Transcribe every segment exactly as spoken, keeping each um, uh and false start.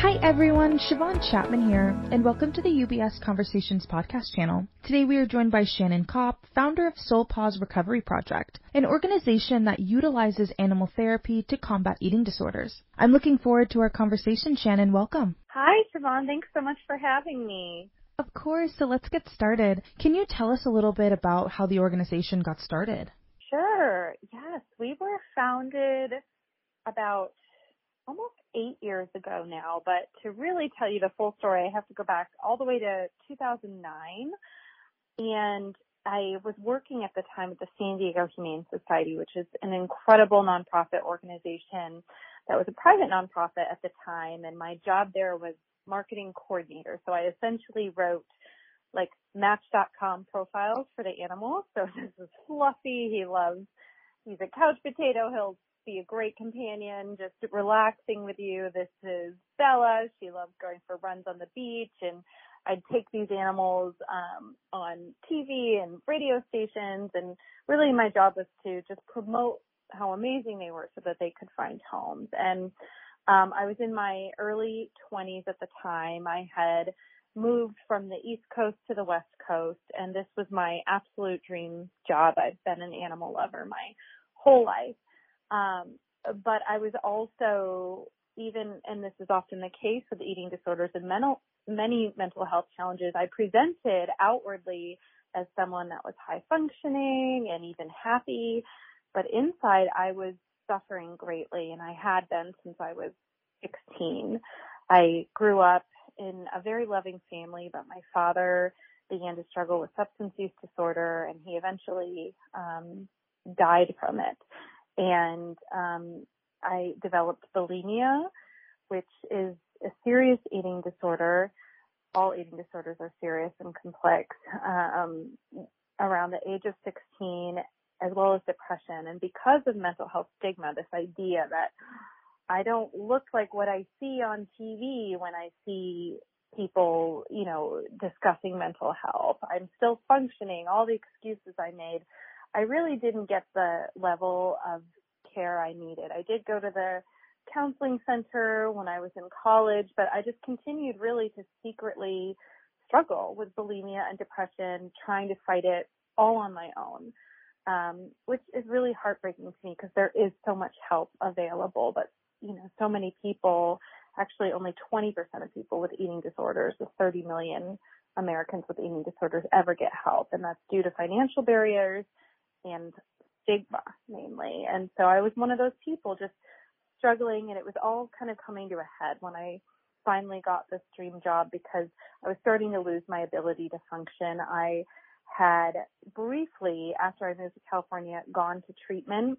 Hi everyone, Siobhan Chapman here, and welcome to the U B S Conversations podcast channel. Today we are joined by Shannon Kopp, founder of Soul Pause Recovery Project, an organization that utilizes animal therapy to combat eating disorders. I'm looking forward to our conversation. Shannon, welcome. Hi Siobhan, thanks so much for having me. Of course, so let's get started. Can you tell us a little bit about how the organization got started? Sure, yes, we were founded about almost eight years ago now, but to really tell you the full story, I have to go back all the way to two thousand nine, and I was working at the time at the San Diego Humane Society, which is an incredible nonprofit organization that was a private nonprofit at the time, and my job there was marketing coordinator. So I essentially wrote like Match dot com profiles for the animals. So this is Fluffy, he loves, he's a couch potato, he'll be a great companion, just relaxing with you. This is Bella. She loves going for runs on the beach, and I'd take these animals um, on T V and radio stations, and really my job was to just promote how amazing they were so that they could find homes. And um, I was in my early twenties at the time. I had moved from the East Coast to the West Coast, and this was my absolute dream job. I've been an animal lover my whole life. Um, but I was also, even, and this is often the case with eating disorders and mental, many mental health challenges, I presented outwardly as someone that was high functioning and even happy, but inside I was suffering greatly, and I had been since I was sixteen. I grew up in a very loving family, but my father began to struggle with substance use disorder, and he eventually um, died from it. And um, I developed bulimia, which is a serious eating disorder. All eating disorders are serious and complex, um, around the age of sixteen, as well as depression. And because of mental health stigma, this idea that I don't look like what I see on T V when I see people, you know, discussing mental health. I'm still functioning, all the excuses I made. I really didn't get the level of care I needed. I did go to the counseling center when I was in college, but I just continued really to secretly struggle with bulimia and depression, trying to fight it all on my own, um, which is really heartbreaking to me because there is so much help available, but, you know, so many people, actually only twenty percent of people with eating disorders, with thirty million Americans with eating disorders, ever get help, and that's due to financial barriers and stigma mainly. And so I was one of those people just struggling, and it was all kind of coming to a head when I finally got this dream job because I was starting to lose my ability to function. I had briefly, after I moved to California, gone to treatment.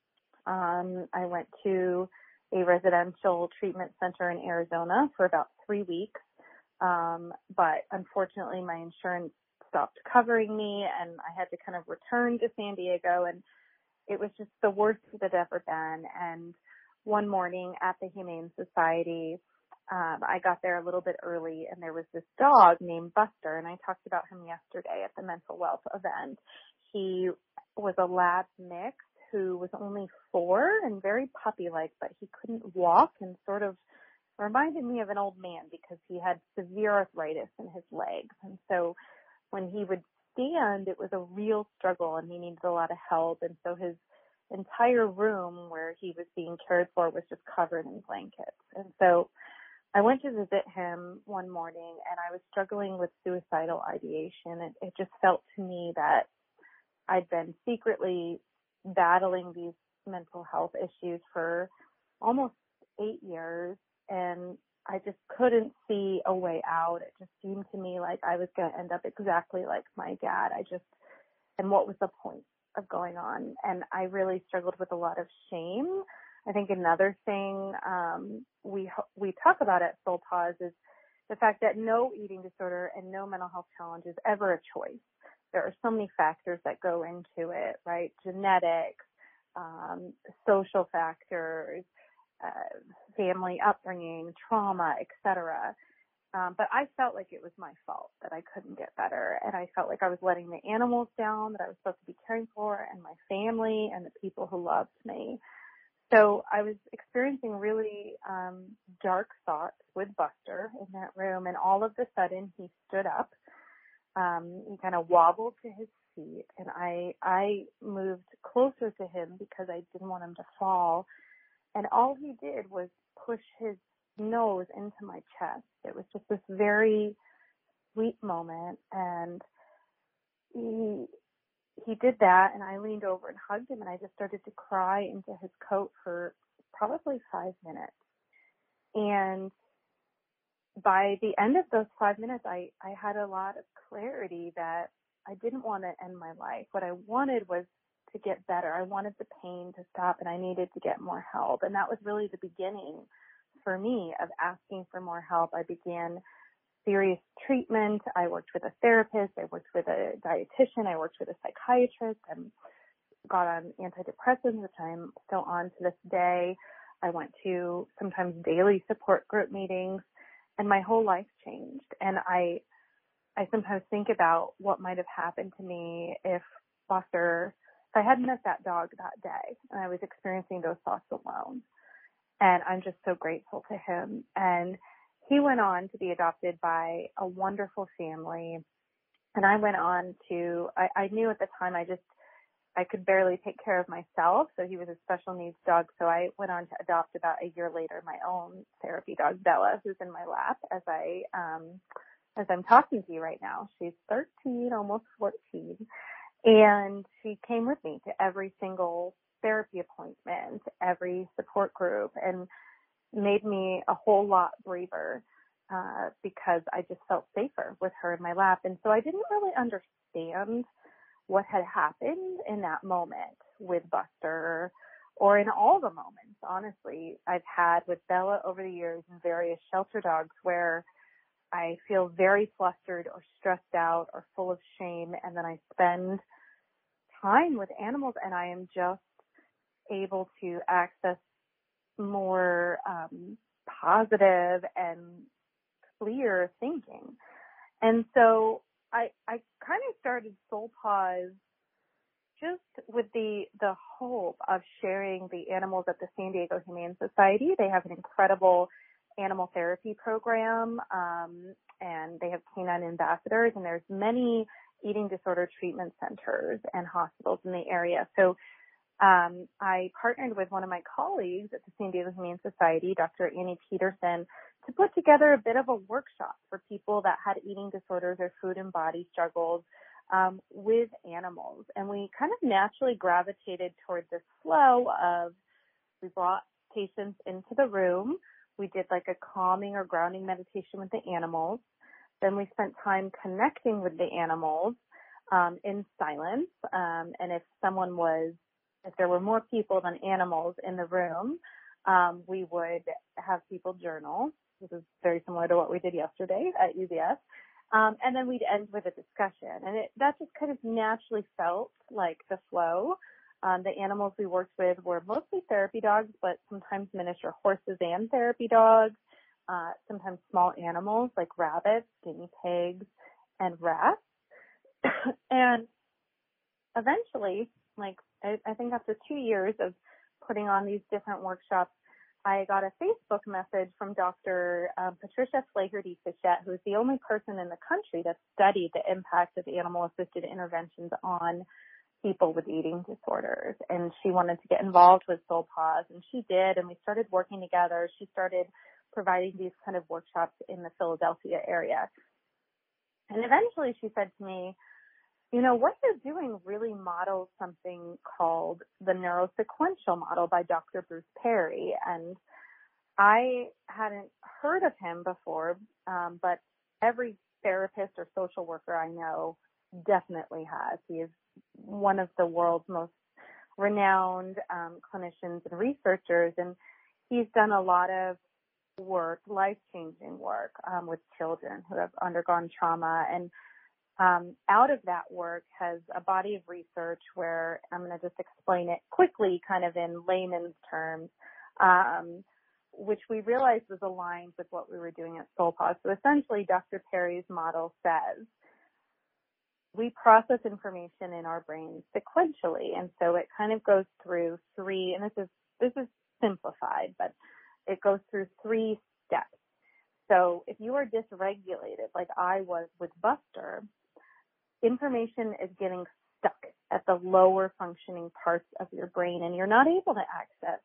Um, I went to a residential treatment center in Arizona for about three weeks. Um, but unfortunately my insurance stopped covering me, and I had to kind of return to San Diego, and it was just the worst it had ever been. And one morning at the Humane Society, um, I got there a little bit early, and there was this dog named Buster, and I talked about him yesterday at the mental wealth event. He was a lab mix who was only four and very puppy-like, but he couldn't walk and sort of reminded me of an old man because he had severe arthritis in his legs. And so when he would stand, it was a real struggle, and he needed a lot of help. And so his entire room where he was being cared for was just covered in blankets. And so I went to visit him one morning, and I was struggling with suicidal ideation. It, it just felt to me that I'd been secretly battling these mental health issues for almost eight years, and I just couldn't see a way out. It just seemed to me like I was going to end up exactly like my dad. I just, and what was the point of going on? And I really struggled with a lot of shame. I think another thing um, we we talk about at Soul Pause is the fact that no eating disorder and no mental health challenge is ever a choice. There are so many factors that go into it, right? Genetics, um, social factors, uh, family upbringing, trauma, et cetera. Um, but I felt like it was my fault that I couldn't get better. And I felt like I was letting the animals down that I was supposed to be caring for, and my family and the people who loved me. so I was experiencing really um, dark thoughts with Buster in that room, and all of a sudden he stood up. Um, he kind of wobbled to his feet, and I I moved closer to him because I didn't want him to fall. And all he did was push his nose into my chest. It was just this very sweet moment, and he he did that, and I leaned over and hugged him, and I just started to cry into his coat for probably five minutes. And by the end of those five minutes, I, I had a lot of clarity that I didn't want to end my life. What I wanted was to get better. I wanted the pain to stop, and I needed to get more help. And that was really the beginning for me of asking for more help. I began serious treatment. I worked with a therapist. I worked with a dietitian. I worked with a psychiatrist. I got on antidepressants, which I'm still on to this day. I went to sometimes daily support group meetings, and my whole life changed. And I, I sometimes think about what might have happened to me if Buster, if I hadn't met that dog that day and I was experiencing those thoughts alone. And I'm just so grateful to him. And he went on to be adopted by a wonderful family. And I went on to, I, I knew at the time I just, I could barely take care of myself. So he was a special needs dog. So I went on to adopt about a year later my own therapy dog, Bella, who's in my lap as I, um, as I'm talking to you right now. She's thirteen, almost fourteen. And she came with me to every single therapy appointment, every support group, and made me a whole lot braver uh, because I just felt safer with her in my lap. And so I didn't really understand what had happened in that moment with Buster or in all the moments, honestly, I've had with Bella over the years and various shelter dogs where I feel very flustered or stressed out or full of shame. And then I spend time with animals and I am just able to access more um, positive and clear thinking. And so I, I kind of started Soul Paws just with the, the hope of sharing the animals at the San Diego Humane Society. They have an incredible animal therapy program, um, and they have canine ambassadors, and there's many eating disorder treatment centers and hospitals in the area. So Um, I partnered with one of my colleagues at the San Diego Humane Society, Doctor Annie Peterson, to put together a bit of a workshop for people that had eating disorders or food and body struggles um, with animals. And we kind of naturally gravitated toward this flow of we brought patients into the room. We did like a calming or grounding meditation with the animals. Then we spent time connecting with the animals um, in silence. Um, and if someone was If there were more people than animals in the room, um, we would have people journal. This is very similar to what we did yesterday at U B S. Um, and then we'd end with a discussion. And it, that just kind of naturally felt like the flow. Um, the animals we worked with were mostly therapy dogs, but sometimes miniature horses and therapy dogs, uh, sometimes small animals like rabbits, guinea pigs, and rats. And eventually, like I, I think after two years of putting on these different workshops, I got a Facebook message from Doctor Um, Patricia Flaherty-Fichette, who's the only person in the country that studied the impact of animal-assisted interventions on people with eating disorders. And she wanted to get involved with Soul Paws, and she did, and we started working together. She started providing these kind of workshops in the Philadelphia area. And eventually she said to me, you know, what you're doing really models something called the neurosequential model by Doctor Bruce Perry. And I hadn't heard of him before, um, but every therapist or social worker I know definitely has. He is one of the world's most renowned um, clinicians and researchers, and he's done a lot of work, life-changing work um, with children who have undergone trauma. And Um, out of that work has a body of research where I'm going to just explain it quickly, kind of in layman's terms, um, which we realized was aligned with what we were doing at Soul Paws. So essentially, Doctor Perry's model says we process information in our brains sequentially, and so it kind of goes through three. And this is this is simplified, but it goes through three steps. So if you are dysregulated, like I was with Buster, information is getting stuck at the lower functioning parts of your brain, and you're not able to access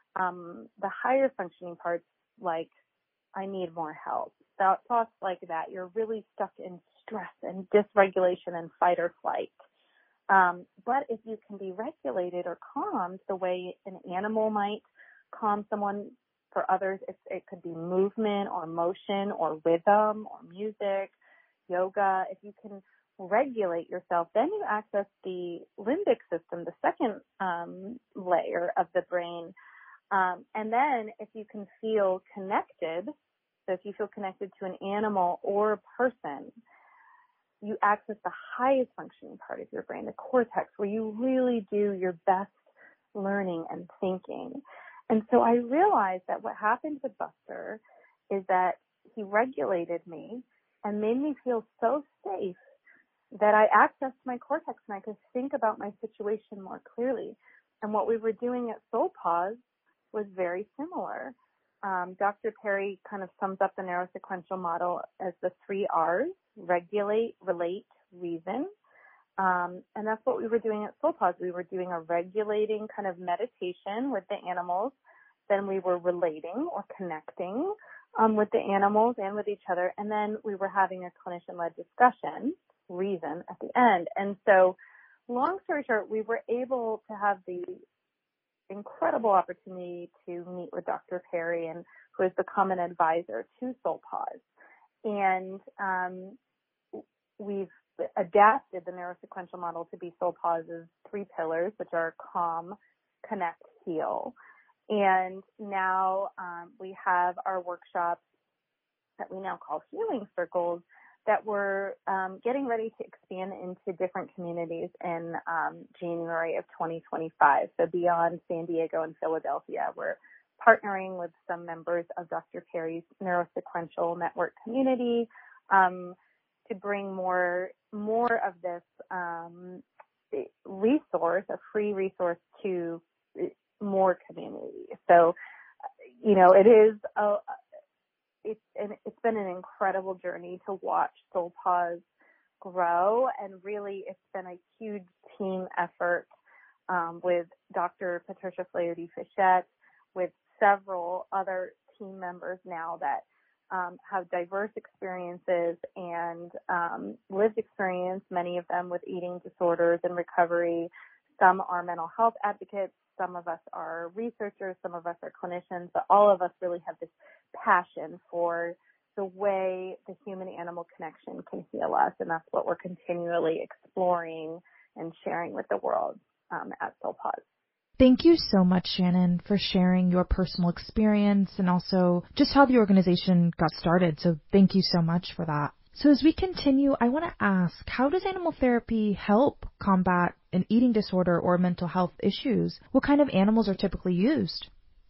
um, the higher functioning parts, like I need more help. Thoughts like that. You're really stuck in stress and dysregulation and fight or flight. Um, but if you can be regulated or calmed the way an animal might calm someone, for others, it, it could be movement or motion or rhythm or music, yoga. If you can regulate yourself, then you access the limbic system, the second um, layer of the brain. Um, and then if you can feel connected, so if you feel connected to an animal or a person, you access the highest functioning part of your brain, the cortex, where you really do your best learning and thinking. And so I realized that what happened with Buster is that he regulated me and made me feel so safe that I accessed my cortex and I could think about my situation more clearly. And what we were doing at Soul Pause was very similar. Um, Doctor Perry kind of sums up the neurosequential model as the three R's: regulate, relate, reason. Um, and that's what we were doing at Soul Pause. We were doing a regulating kind of meditation with the animals. Then we were relating or connecting um, with the animals and with each other. And then we were having a clinician-led discussion, reason, at the end. And so, long story short, we were able to have the incredible opportunity to meet with Doctor Perry, and who is the common advisor to Soul Pause. And um, we've adapted the neurosequential model to be Soul Pause's three pillars, which are calm, connect, heal. And now um, we have our workshops that we now call healing circles that we're um, getting ready to expand into different communities in um, January of twenty twenty-five. So beyond San Diego and Philadelphia, we're partnering with some members of Doctor Perry's Neurosequential Network community um, to bring more more of this um, resource, a free resource, to more community. So, you know, it is a it's an, it's been an incredible journey to watch Soul Pause grow, and really it's been a huge team effort um, with Doctor Patricia Flaherty-Fichette, with several other team members now that um, have diverse experiences and um, lived experience, many of them with eating disorders and recovery. Some are mental health advocates, some of us are researchers, some of us are clinicians, but all of us really have this passion for the way the human-animal connection can heal us, and that's what we're continually exploring and sharing with the world um, at Soul Pause. Thank you so much, Shannon, for sharing your personal experience and also just how the organization got started. So thank you so much for that. So as we continue, I want to ask, how does animal therapy help combat an eating disorder or mental health issues? What kind of animals are typically used?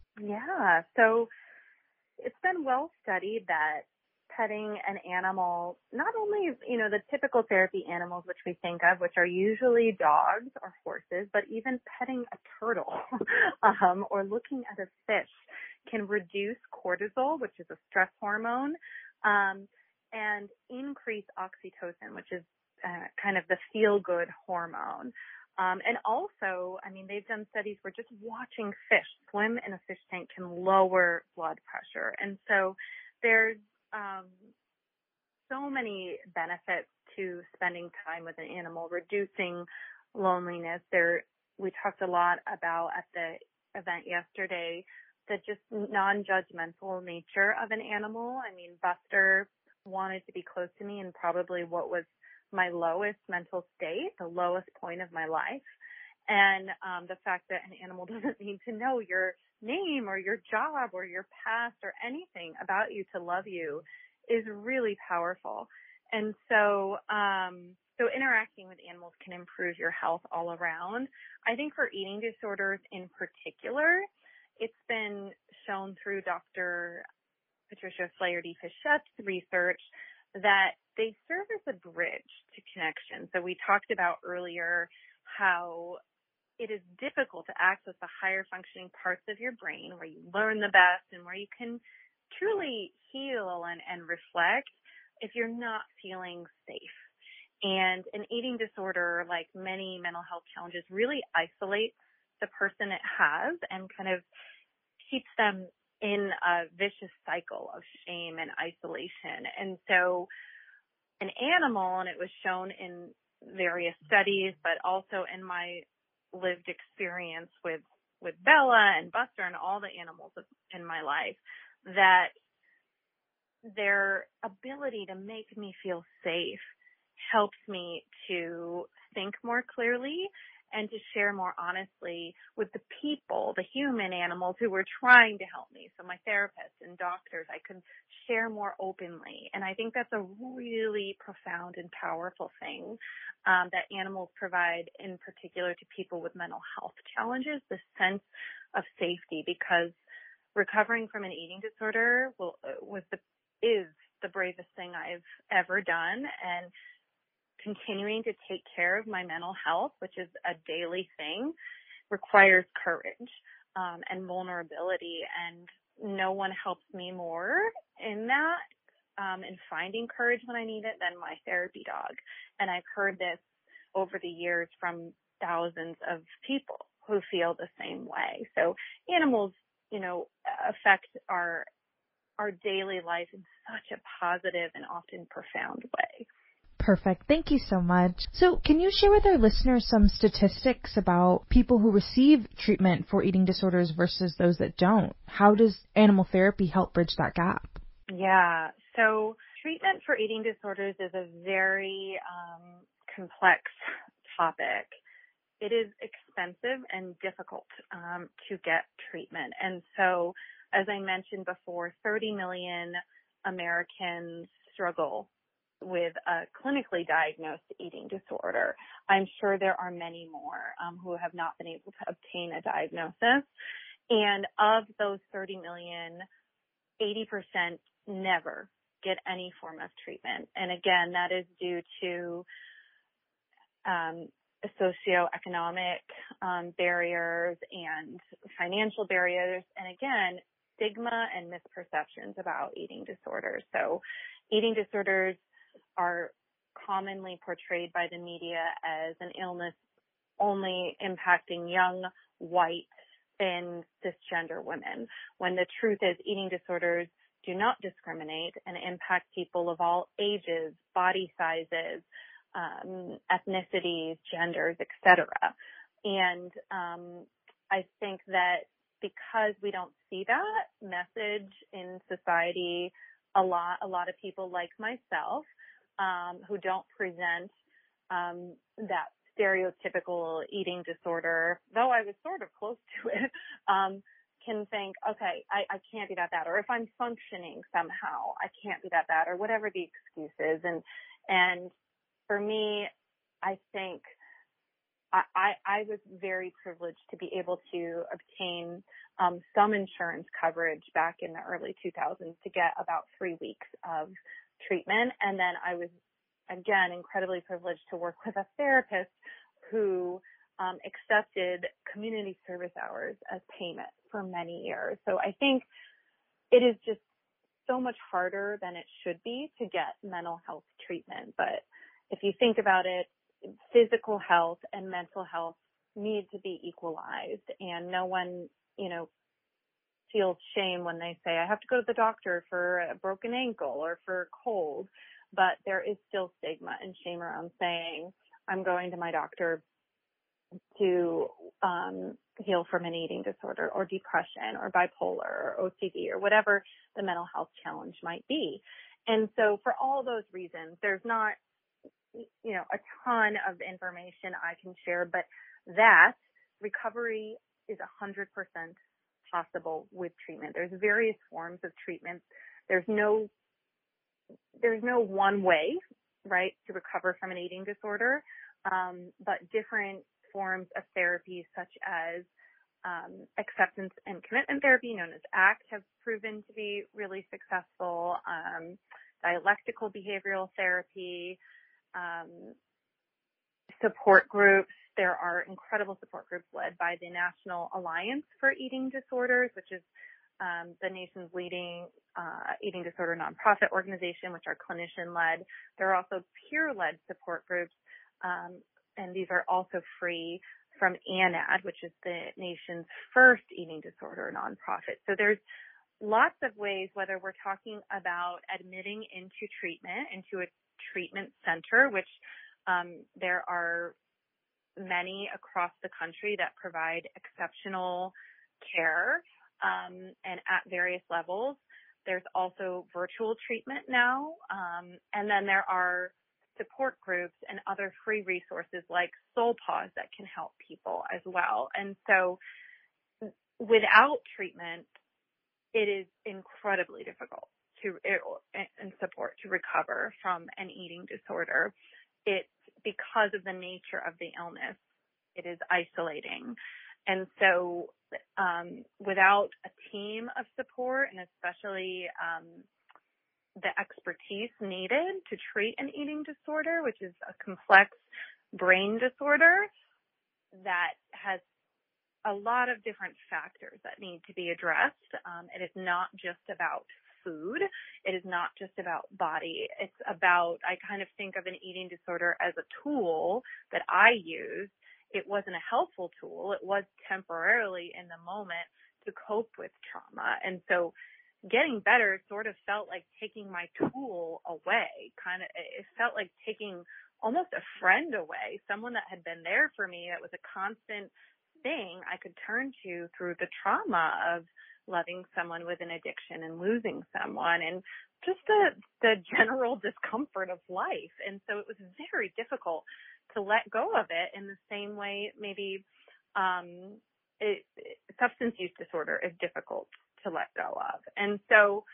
Yeah, so it's been well studied that petting an animal, not only, you know, the typical therapy animals which we think of, which are usually dogs or horses, but even petting a turtle um, or looking at a fish can reduce cortisol, which is a stress hormone, um, and increase oxytocin, which is uh, kind of the feel-good hormone. Um, and also, I mean, they've done studies where just watching fish swim in a fish tank can lower blood pressure. And so there's um, so many benefits to spending time with an animal, reducing loneliness. There, we talked a lot about at the event yesterday, the just non-judgmental nature of an animal. I mean, Buster wanted to be close to me in probably what was my lowest mental state, the lowest point of my life. And um, the fact that an animal doesn't need to know your name or your job or your past or anything about you to love you is really powerful. And so, um, so interacting with animals can improve your health all around. I think for eating disorders in particular, it's been shown through Doctor Patricia Flaherty-Fichette's research that they serve as a bridge to connection. So we talked about earlier how it is difficult to access the higher functioning parts of your brain where you learn the best and where you can truly heal and, and reflect if you're not feeling safe. And an eating disorder, like many mental health challenges, really isolates the person it has and kind of keeps them in a vicious cycle of shame and isolation. And so an animal, and it was shown in various studies, but also in my lived experience with, with Bella and Buster and all the animals in my life, that their ability to make me feel safe helps me to think more clearly and to share more honestly with the people, the human animals who were trying to help me. So my therapists and doctors, I could share more openly. And I think that's a really profound and powerful thing um, that animals provide, in particular to people with mental health challenges, the sense of safety, because recovering from an eating disorder will, was the, is the bravest thing I've ever done. And continuing to take care of my mental health, which is a daily thing, requires courage um, and vulnerability. And no one helps me more in that, um, in finding courage when I need it, than my therapy dog. And I've heard this over the years from thousands of people who feel the same way. So animals, you know, affect our our daily life in such a positive and often profound way. Perfect. Thank you so much. So can you share with our listeners some statistics about people who receive treatment for eating disorders versus those that don't? How does animal therapy help bridge that gap? Yeah. So treatment for eating disorders is a very um, complex topic. It is expensive and difficult um, to get treatment. And so, as I mentioned before, thirty million Americans struggle with a clinically diagnosed eating disorder. I'm sure there are many more um, who have not been able to obtain a diagnosis. And of those thirty million, eighty percent never get any form of treatment. And again, that is due to um, socioeconomic um, barriers and financial barriers. And again, stigma and misperceptions about eating disorders. So eating disorders are commonly portrayed by the media as an illness only impacting young, white, thin, cisgender women, when the truth is eating disorders do not discriminate and impact people of all ages, body sizes, um, ethnicities, genders, et cetera. And um, I think that because we don't see that message in society, a lot, a lot of people like myself, Um, who don't present um, that stereotypical eating disorder, though I was sort of close to it, um, can think, okay, I, I can't be that bad. Or if I'm functioning somehow, I can't be that bad, or whatever the excuse is. And and for me, I think I, I, I was very privileged to be able to obtain um, some insurance coverage back in the early two thousands to get about three weeks of treatment. And then I was, again, incredibly privileged to work with a therapist who um, accepted community service hours as payment for many years. So I think it is just so much harder than it should be to get mental health treatment. But if you think about it, physical health and mental health need to be equalized, and no one, you know, feels shame when they say, I have to go to the doctor for a broken ankle or for a cold, but there is still stigma and shame around saying, I'm going to my doctor to um, heal from an eating disorder or depression or bipolar or O C D or whatever the mental health challenge might be. And so for all those reasons, there's not, you know, a ton of information I can share, but that recovery is one hundred percent possible with treatment. There's various forms of treatment. There's no, there's no one way, right, to recover from an eating disorder, um, but different forms of therapy such as um, acceptance and commitment therapy, known as ACT, have proven to be really successful. Um, dialectical behavioral therapy, um, support groups, There are incredible support groups led by the National Alliance for Eating Disorders, which is um, the nation's leading uh, eating disorder nonprofit organization, which are clinician-led. There are also peer-led support groups, um, and these are also free, from ANAD, which is the nation's first eating disorder nonprofit. So there's lots of ways, whether we're talking about admitting into treatment, into a treatment center, which um, there are many across the country that provide exceptional care um, and at various levels. There's also virtual treatment now, um, and then there are support groups and other free resources like SoulPause that can help people as well. And so without treatment, it is incredibly difficult to and support to recover from an eating disorder. It's because of the nature of the illness. It is isolating. And so um, without a team of support, and especially um, the expertise needed to treat an eating disorder, which is a complex brain disorder that has a lot of different factors that need to be addressed. Um, it is not just about food. It is not just about body. It's about, I kind of think of an eating disorder as a tool that I use. It wasn't a helpful tool. It was temporarily in the moment to cope with trauma. And so getting better sort of felt like taking my tool away. Kind of, it felt like taking almost a friend away, someone that had been there for me, that was a constant thing I could turn to through the trauma of loving someone with an addiction and losing someone, and just the the general discomfort of life. And so it was very difficult to let go of it in the same way maybe um, it, substance use disorder is difficult to let go of. And so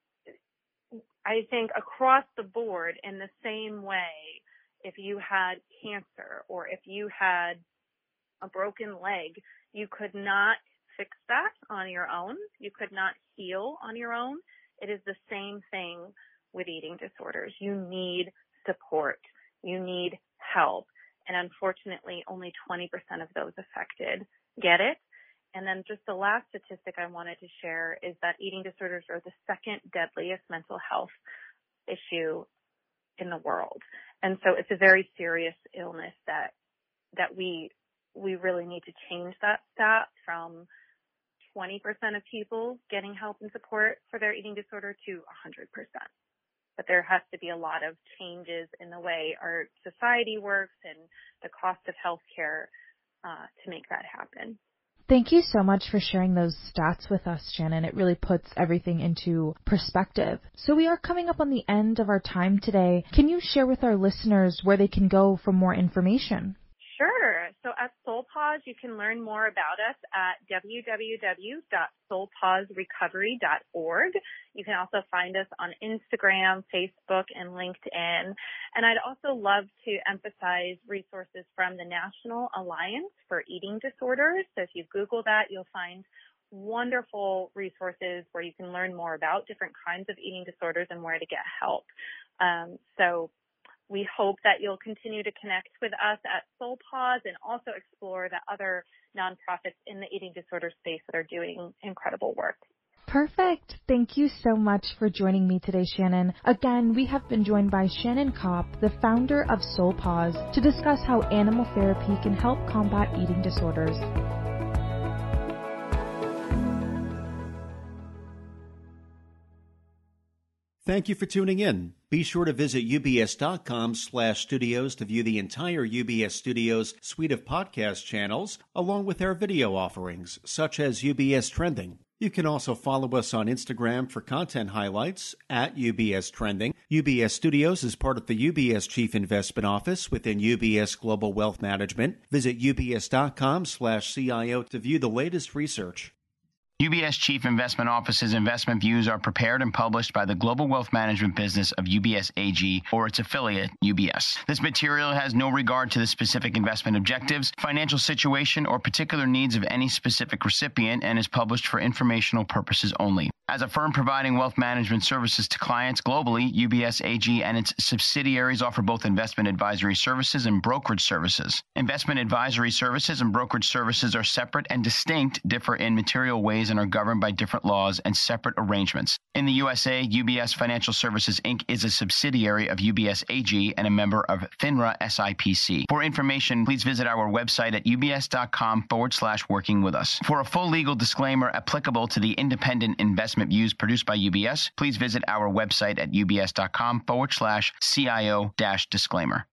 I think across the board, in the same way, if you had cancer or if you had a broken leg, you could not fix that on your own. You could not heal on your own. It is the same thing with eating disorders. You need support. You need help. And unfortunately, only twenty percent of those affected get it. And then just the last statistic I wanted to share is that eating disorders are the second deadliest mental health issue in the world. And so it's a very serious illness that that we we really need to change that stat from twenty percent of people getting help and support for their eating disorder to one hundred percent. But there has to be a lot of changes in the way our society works and the cost of healthcare uh, to make that happen. Thank you so much for sharing those stats with us, Shannon. It really puts everything into perspective. So we are coming up on the end of our time today. Can you share with our listeners where they can go for more information? Sure. So at SoulPause, you can learn more about us at w w w dot soul pause recovery dot org. You can also find us on Instagram, Facebook, and LinkedIn. And I'd also love to emphasize resources from the National Alliance for Eating Disorders. So if you Google that, you'll find wonderful resources where you can learn more about different kinds of eating disorders and where to get help. Um, so we hope that you'll continue to connect with us at SoulPause and also explore the other nonprofits in the eating disorder space that are doing incredible work. Perfect. Thank you so much for joining me today, Shannon. Again, we have been joined by Shannon Kopp, the founder of SoulPause, to discuss how animal therapy can help combat eating disorders. Thank you for tuning in. Be sure to visit ubs.com slash studios to view the entire U B S Studios suite of podcast channels, along with our video offerings, such as U B S Trending. You can also follow us on Instagram for content highlights at U B S Trending. U B S Studios is part of the U B S Chief Investment Office within U B S Global Wealth Management. Visit ubs.com slash CIO to view the latest research. U B S Chief Investment Office's investment views are prepared and published by the Global Wealth Management business of U B S A G or its affiliate, U B S. This material has no regard to the specific investment objectives, financial situation, or particular needs of any specific recipient and is published for informational purposes only. As a firm providing wealth management services to clients globally, U B S A G and its subsidiaries offer both investment advisory services and brokerage services. Investment advisory services and brokerage services are separate and distinct, differ in material ways, and are governed by different laws and separate arrangements. In the U S A, U B S Financial Services, Incorporated is a subsidiary of U B S A G and a member of FINRA S I P C. For information, please visit our website at ubs.com forward slash working with us. For a full legal disclaimer applicable to the independent investment views produced by U B S, please visit our website at ubs.com forward slash CIO dash disclaimer.